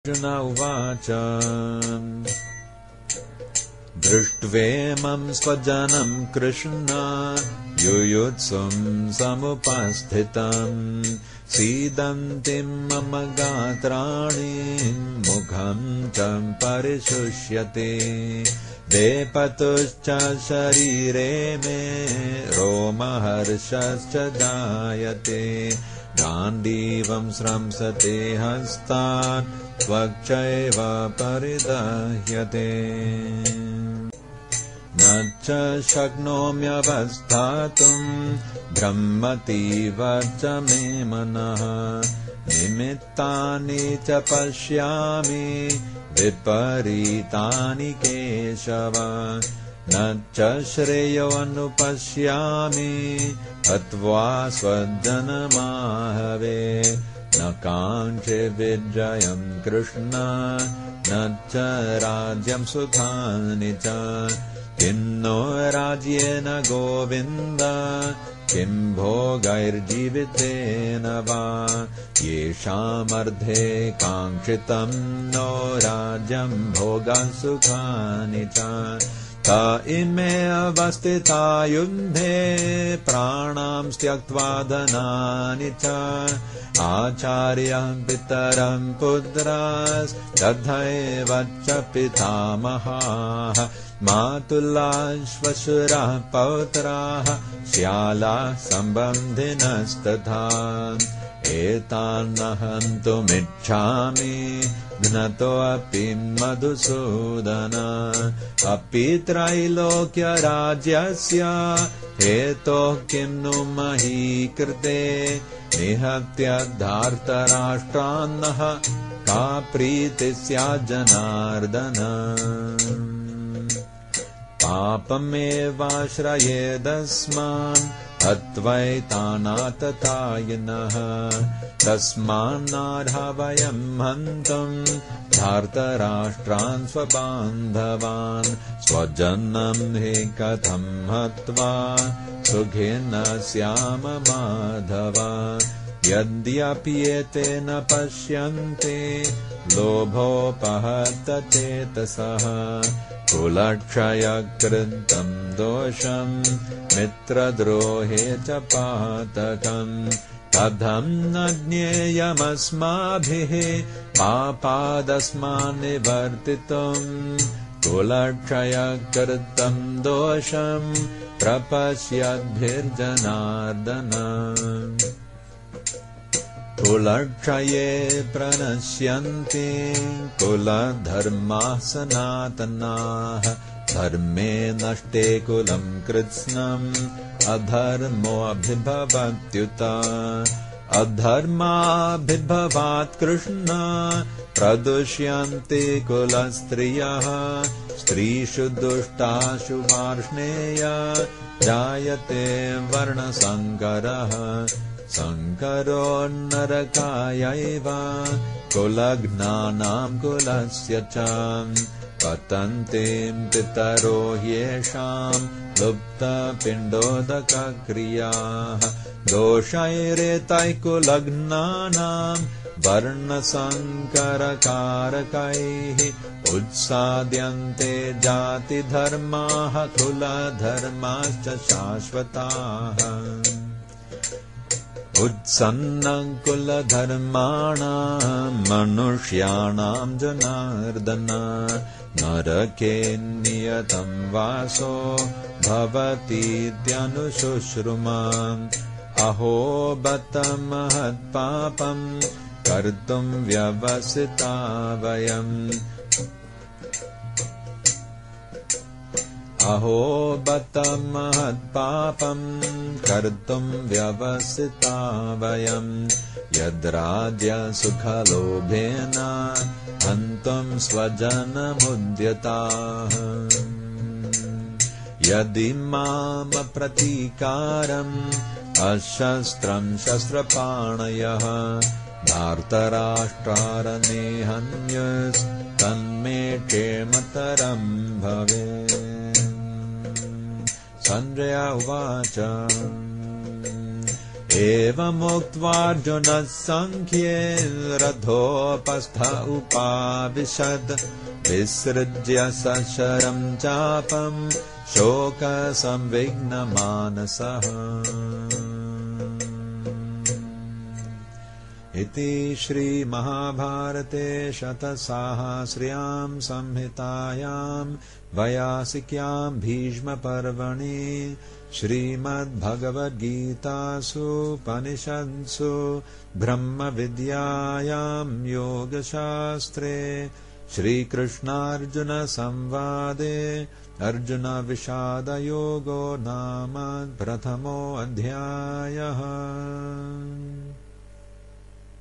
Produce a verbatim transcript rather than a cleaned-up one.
अर्जुन उवाच दृष्ट्वेमं स्वजनं कृष्ण युयुत्सुं समुपस्थितम् सीदन्तीं मम गात्राणि मुखं च परिशुष्यते वेपतुश्च शरीरे मे रोमहर्षश्च जायते गाण्डीवं स्रंसते हस्तात् त्वक्चैव परिदह्यते न च शक्नोम्यवस्थातुं भ्रमतीव च मे मनः निमित्तानि च पश्यामि विपरीतानि केशव न च श्रेयोऽनुपश्यामि हत्वा स्वजनमाहवे न काञ्चे विजयं कृष्ण न च राज्यं सुखानि च किन्नो राज्येन गोविन्द किं भोगैर्जीवितेन वा येषामर्धे काङ्क्षितं नो राज्यं भोगान् सुखानि च त इमे अवस्थिता युद्धे प्राणां त्यक्त्वा धनानि च आचार्यं पितरं पुत्रास्तथैव च पितामहाः मातुलाः श्वशुराः पौत्राः श्यालाः सम्बन्धिनस्तथा एतान् हन्तुमिच्छामि घ्नतोऽपि मधुसूदन अपि त्रैलोक्यराज्यस्य हेतोः किं नु मही कृते निहत्य धार्तराष्ट्रान्नः का प्रीतिः स्यात् जनार्दन पापमेवाश्रयेदस्मान् हत्वैतानाततायिनः तस्मान्नार्हा वयं हन्तुं धार्तराष्ट्रान् स्वबान्धवान् स्वजनं हि कथं हत्वा सुखिनः स्याम माधव यद्यपि एते न पश्यन्ति लोभोपहतचेतसः कुलक्षयकृतं दोषं मित्रद्रोहे च पातकम् कथं न ज्ञेयमस्माभिः पापादस्मान् निवर्तितुम् कुलक्षयकृतं दोषं प्रपश्यद्भिर्जनार्दन कुलक्षये प्रणश्यन्ति कुलधर्माः सनातनाः धर्मे नष्टे कुलं कृत्स्नम् अधर्मोऽभिभवत्युत अधर्माभिभवात् कृष्ण प्रदुष्यन्ति कुलस्त्रियः स्त्रीषु दुष्टाषु वार्ष्णेय जायते वर्णसङ्करः संकरो नरकायैव कुलघ्नानां कुलस्य च पतन्ते पितरो ह्येषां लुप्तपिण्डोदकक्रियाः दोषैरेतैः कुलघ्नानां वर्णसङ्करकारकैः उत्साद्यन्ते जातिधर्माः कुलधर्माश्च शाश्वताः उत्सन्नं कुलधर्माणां मनुष्याणां जनार्दन नरके नियतं वासो भवतीत्यनुशुश्रुमाम् अहो बत महत्पापं कर्तुं व्यवसिता वयम् अहो बत महत्पापं कर्तुं व्यवसिता वयं यद्राज्यसुखलोभेन हन्तुं स्वजनमुद्यताः यदि माम प्रतीकारम् अशस्त्रं शस्त्रपाणयः धार्तराष्ट्रारनेहन्यस्तन्मे क्षेमतरं भवेत् संजय उवाच एवमुक्त्वार्जुनः संख्ये रथोपस्थ उपाविशद विसृज्य सशरं चापं शोकसंविघ्नमानसः। इति श्रीमहाभारते शतसाहस्र्यां संहितायां वैयासिक्यां भीष्मपर्वणि श्रीमद्भगवद्गीतासु उपनिषत्सु ब्रह्मविद्यायां योगशास्त्रे श्रीकृष्णार्जुनसंवादे अर्जुनविषादयोगो नाम प्रथमोऽध्यायः।